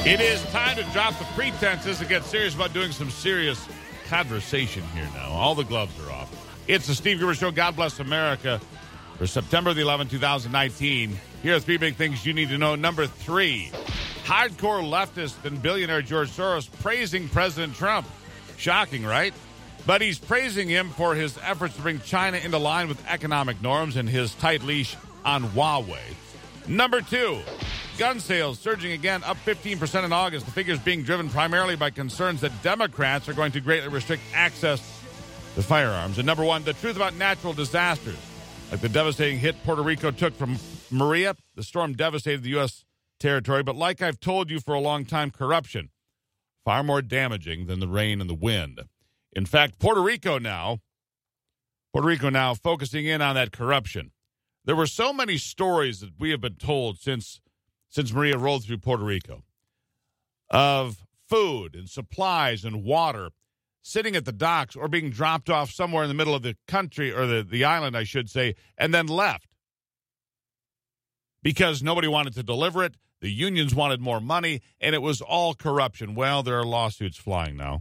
It is time to drop the pretenses and get serious about doing some serious conversation here now. All the gloves are off. It's the Steve Gruber Show. God bless America for September the 11th, 2019. Here are three big things you need to know. Number 3, hardcore leftist and billionaire George Soros praising President Trump. Shocking, right? But he's praising him for his efforts to bring China into line with economic norms and his tight leash on Huawei. Number 2, gun sales surging again, up 15% in August. The figures being driven primarily by concerns that Democrats are going to greatly restrict access to firearms. And number 1, the truth about natural disasters, like the devastating hit Puerto Rico took from Maria. The storm devastated the U.S. territory, but like I've told you for a long time, corruption, far more damaging than the rain and the wind. In fact, Puerto Rico now focusing in on that corruption. There were so many stories that we have been told since Maria rolled through Puerto Rico of food and supplies and water sitting at the docks or being dropped off somewhere in the middle of the country, or the island, I should say, and then left because nobody wanted to deliver it. The unions wanted more money, and it was all corruption. Well, there are lawsuits flying now.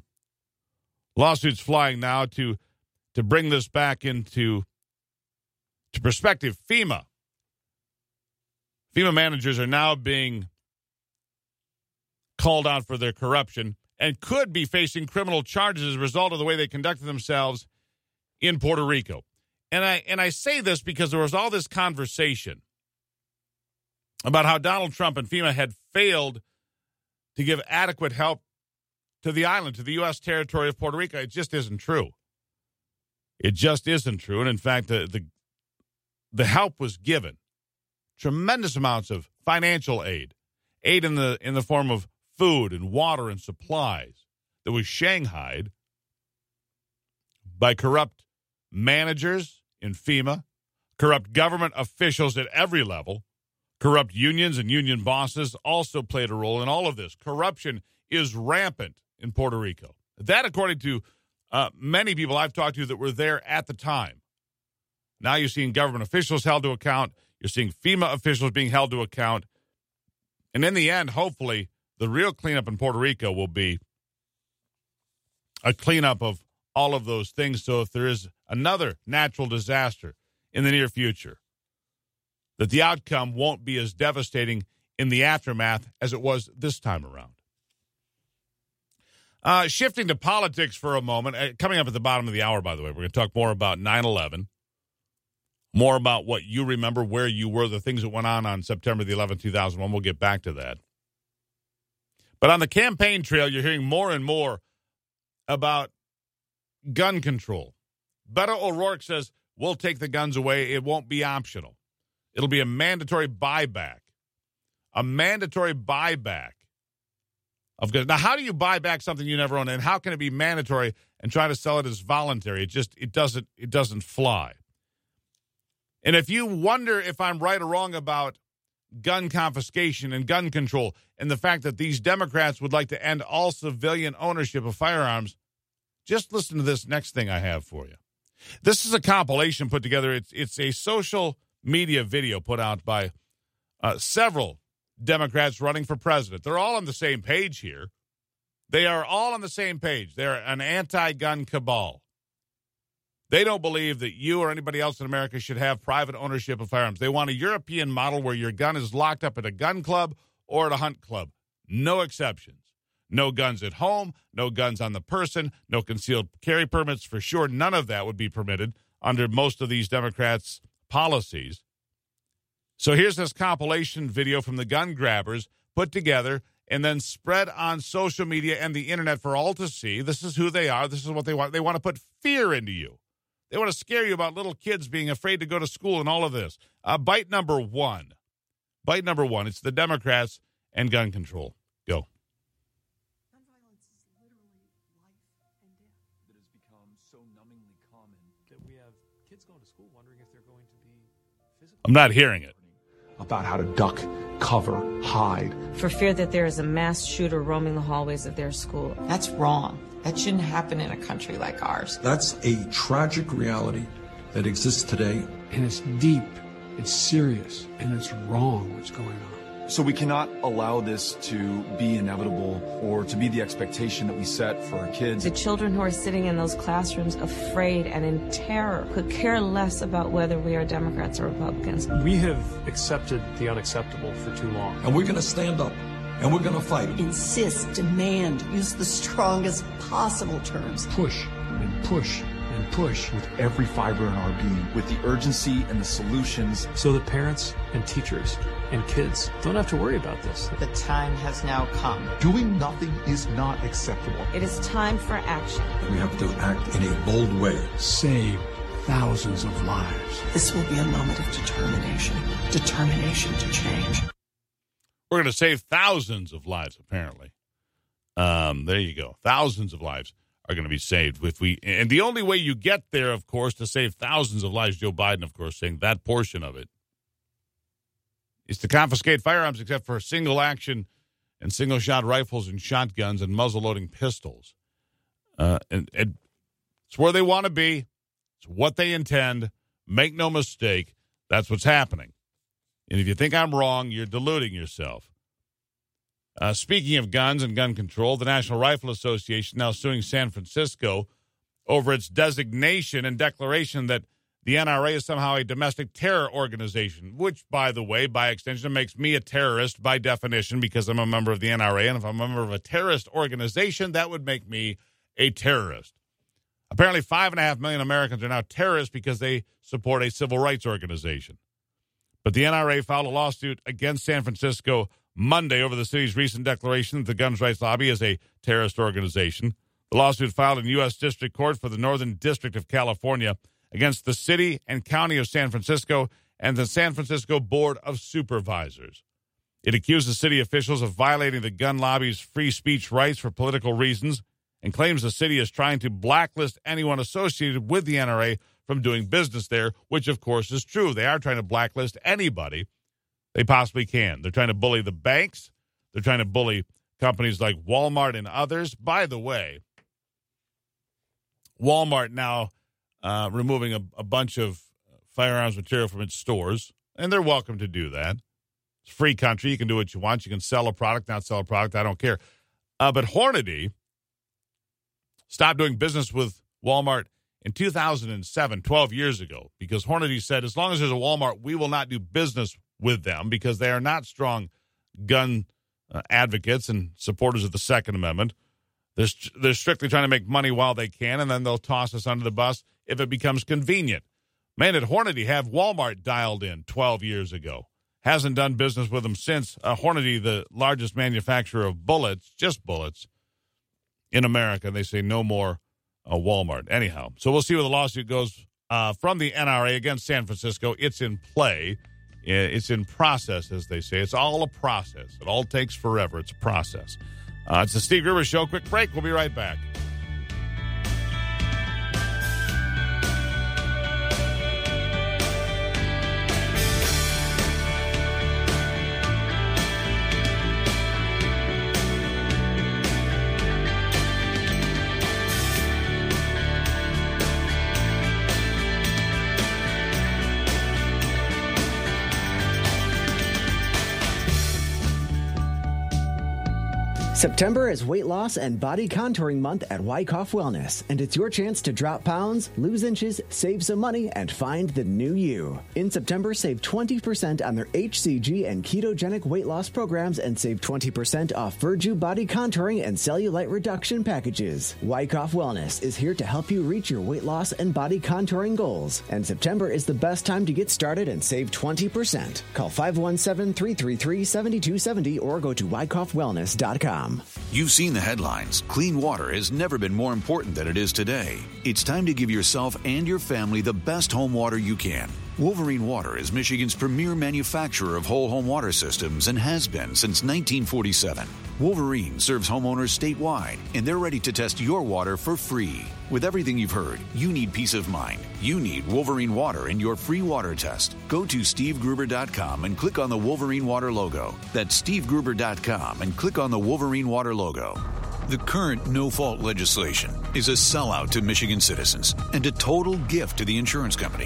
To bring this back into perspective. FEMA managers are now being called out for their corruption and could be facing criminal charges as a result of the way they conducted themselves in Puerto Rico. And I say this because there was all this conversation about how Donald Trump and FEMA had failed to give adequate help to the island, to the U.S. territory of Puerto Rico. It just isn't true. It just isn't true. And in fact, the help was given. Tremendous amounts of financial aid in the form of food and water and supplies that was shanghaied by corrupt managers in FEMA, corrupt government officials at every level, corrupt unions and union bosses also played a role in all of this. Corruption is rampant in Puerto Rico. That, according to many people I've talked to that were there at the time. Now you're seeing government officials held to account. You're seeing FEMA officials being held to account. And in the end, hopefully, the real cleanup in Puerto Rico will be a cleanup of all of those things. So if there is another natural disaster in the near future, that the outcome won't be as devastating in the aftermath as it was this time around. Shifting to politics for a moment, coming up at the bottom of the hour, by the way, we're going to talk more about 9/11, more about what you remember, where you were, the things that went on September the 11th, 2001. We'll get back to that. But on the campaign trail, you're hearing more and more about gun control. Beto O'Rourke says, we'll take the guns away. It won't be optional. It'll be a mandatory buyback. A mandatory buyback of guns. Now, how do you buy back something you never owned? And how can it be mandatory and try to sell it as voluntary? It doesn't fly. And if you wonder if I'm right or wrong about gun confiscation and gun control and the fact that these Democrats would like to end all civilian ownership of firearms, just listen to this next thing I have for you. This is a compilation put together. It's a social media video put out by several Democrats running for president. They're all on the same page here. They are all on the same page. They're an anti-gun cabal. They don't believe that you or anybody else in America should have private ownership of firearms. They want a European model where your gun is locked up at a gun club or at a hunt club. No exceptions. No guns at home, no guns on the person, no concealed carry permits for sure. None of that would be permitted under most of these Democrats' policies. So here's this compilation video from the gun grabbers put together and then spread on social media and the internet for all to see. This is who they are. This is what they want. They want to put fear into you. They want to scare you about little kids being afraid to go to school and all of this. Bite number one. It's the Democrats and gun control. Go. Gun violence is literally life and death. It has become so numbingly common that we have kids going to school wondering if they're going to be physically. I'm not hearing it. About how to duck, cover, hide. For fear that there is a mass shooter roaming the hallways of their school. That's wrong. That shouldn't happen in a country like ours. That's a tragic reality that exists today. And it's deep, it's serious, and it's wrong what's going on. So we cannot allow this to be inevitable or to be the expectation that we set for our kids. The children who are sitting in those classrooms afraid and in terror could care less about whether we are Democrats or Republicans. We have accepted the unacceptable for too long. And we're going to stand up and we're going to fight it. Insist, demand, use the strongest possible terms. Push and push and push With every fiber in our being, with the urgency and the solutions. So that parents and teachers and kids don't have to worry about this. The time has now come. Doing nothing is not acceptable. It is time for action. We have to act in a bold way. Save thousands of lives. This will be a moment of determination. Determination to change. We're going to save thousands of lives, apparently. There you go. Thousands of lives are going to be saved. And the only way you get there, of course, to save thousands of lives, Joe Biden, of course, saying that portion of it, is to confiscate firearms except for single action and single shot rifles and shotguns and muzzle loading pistols. And it's where they want to be. It's what they intend. Make no mistake. That's what's happening. And if you think I'm wrong, you're deluding yourself. Speaking of guns and gun control, the National Rifle Association now suing San Francisco over its designation and declaration that the NRA is somehow a domestic terror organization, which, by the way, by extension, makes me a terrorist by definition because I'm a member of the NRA. And if I'm a member of a terrorist organization, that would make me a terrorist. Apparently, 5.5 million Americans are now terrorists because they support a civil rights organization. But the NRA filed a lawsuit against San Francisco Monday over the city's recent declaration that the Guns Rights Lobby is a terrorist organization. The lawsuit filed in U.S. District Court for the Northern District of California against the city and county of San Francisco and the San Francisco Board of Supervisors. It accuses city officials of violating the gun lobby's free speech rights for political reasons and claims the city is trying to blacklist anyone associated with the NRA from doing business there, which, of course, is true. They are trying to blacklist anybody they possibly can. They're trying to bully the banks. They're trying to bully companies like Walmart and others. By the way, Walmart now removing a bunch of firearms material from its stores, and they're welcome to do that. It's a free country. You can do what you want. You can sell a product, not sell a product. I don't care. But Hornady stopped doing business with Walmart in 2007, 12 years ago, because Hornady said, as long as there's a Walmart, we will not do business with them because they are not strong gun advocates and supporters of the Second Amendment. They're strictly trying to make money while they can, and then they'll toss us under the bus if it becomes convenient. Man, did Hornady have Walmart dialed in 12 years ago. Hasn't done business with them since. Hornady, the largest manufacturer of bullets, just bullets, in America. They say no more Walmart. Anyhow, so we'll see where the lawsuit goes from the NRA against San Francisco. It's in play. It's in process, as they say. It's all a process. It all takes forever. It's a process. It's the Steve Gruber Show. Quick break. We'll be right back. September is weight loss and body contouring month at Wyckoff Wellness, and it's your chance to drop pounds, lose inches, save some money, and find the new you. In September, save 20% on their HCG and ketogenic weight loss programs and save 20% off Virtue body contouring and cellulite reduction packages. Wyckoff Wellness is here to help you reach your weight loss and body contouring goals, and September is the best time to get started and save 20%. Call 517-333-7270 or go to wyckoffwellness.com. You've seen the headlines. Clean water has never been more important than it is today. It's time to give yourself and your family the best home water you can. Wolverine Water is Michigan's premier manufacturer of whole home water systems and has been since 1947. Wolverine serves homeowners statewide, and they're ready to test your water for free. With everything you've heard, you need peace of mind. You need Wolverine Water in your free water test. Go to SteveGruber.com and click on the Wolverine Water logo. That's SteveGruber.com and click on the Wolverine Water logo. The current no-fault legislation is a sellout to Michigan citizens and a total gift to the insurance company.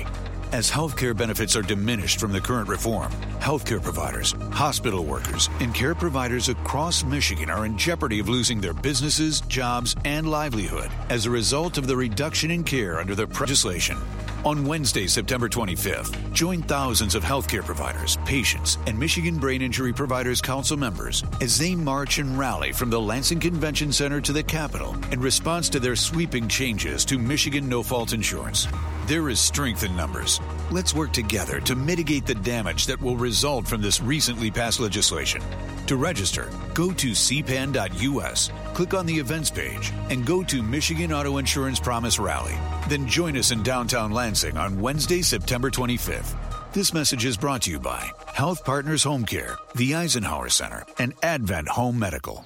As healthcare benefits are diminished from the current reform, healthcare providers, hospital workers, and care providers across Michigan are in jeopardy of losing their businesses, jobs, and livelihood as a result of the reduction in care under the legislation. On Wednesday, September 25th, join thousands of healthcare providers, patients, and Michigan Brain Injury Providers Council members as they march and rally from the Lansing Convention Center to the Capitol in response to their sweeping changes to Michigan no-fault insurance. There is strength in numbers. Let's work together to mitigate the damage that will result from this recently passed legislation. To register, go to cpan.us, click on the events page, and go to Michigan Auto Insurance Promise Rally. Then join us in downtown Lansing on Wednesday, September 25th. This message is brought to you by Health Partners Home Care, the Eisenhower Center, and Advent Home Medical.